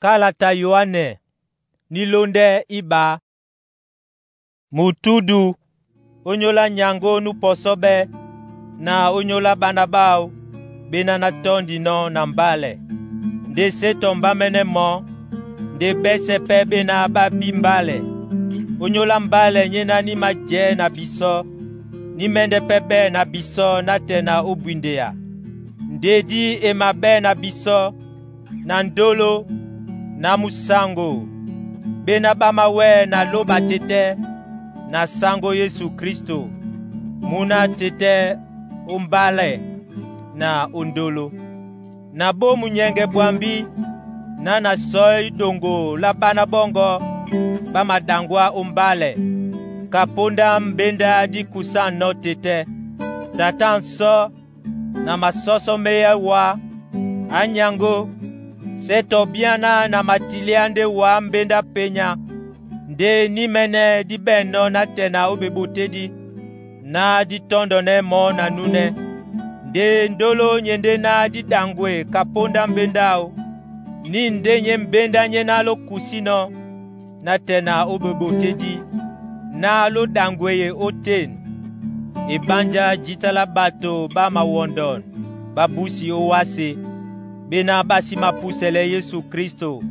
Kalata Yohane nilonde iba. Mutudu onyola nyango nu posobe na onyola banabao bena na tondi no na mbale. Nde seto mbamene mo nde besepe bena babi mbale. Onyola mbale nyena ni maje na biso ni mende pebe na biso na tena ubwindea. Ndedi emabe na biso na ndolo na musango bena bamawe na loba tete na sango Yesu Kristo muna tete umbale na ondolo na bo munyenge bwambi na soy dongo la bana bongo bamadangwa umbale kaponda mbenda di kusano tete tatanso na masoso meya wa anyango seto biana na matiliande wa mbenda penya nde nimene di beno na tena ubebutedi na di tondone mo na nune nde ndolo nyende na di dangwe kaponda mbendao ni nde nye mbenda nye na lo kusino na tena ubebutedi na lo dangweye oten ibanja jitala bato ba mawondon babusi owase bena basi mapusele Yesu Kristo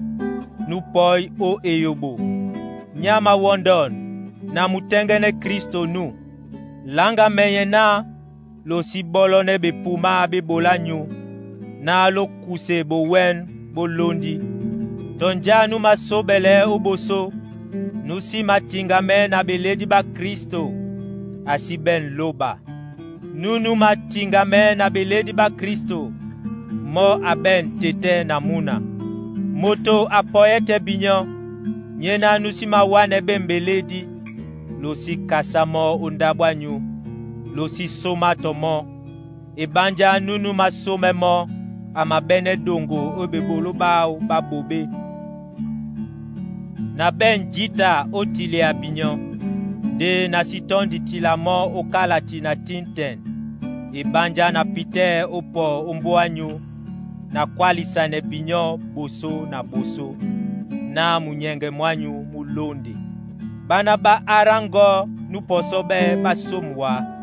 nupoi o eyobo nyama wondon na mutengene Kristo nu langa menye na lo sibolone bepuma bebolanyu na lo kuse bowen bolondi tonja nu masobele oboso nu si matingame na beledi ba Kristo asiben loba nu matingame na beledi ba Kristo mo aben tete na muna moto apoyete binyo nyena nusima wane bembeledi losi kasamo undabwanyu losi somato mo ibanja nunu masome mo amabene dongo obebolo bao babobe na ben jita otile abinyo de na sitondi tilamo okalati na tinten ibanja na pite opo umboanyu na kwalisa ne binyo boso na boso na munyenge mwanyu mulondi bana ba arango nu posobe basomwa